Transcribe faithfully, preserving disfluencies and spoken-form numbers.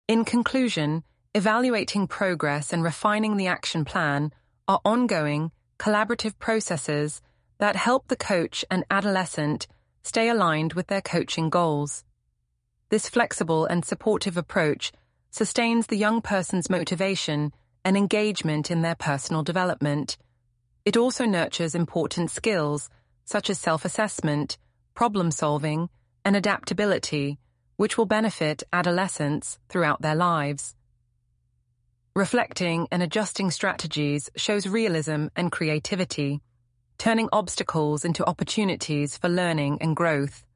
In conclusion, evaluating progress and refining the action plan are ongoing, collaborative processes that help the coach and adolescent stay aligned with their coaching goals. This flexible and supportive approach sustains the young person's motivation and engagement in their personal development. It also nurtures important skills such as self-assessment, problem-solving, and adaptability, which will benefit adolescents throughout their lives. Reflecting and adjusting strategies shows realism and creativity, turning obstacles into opportunities for learning and growth.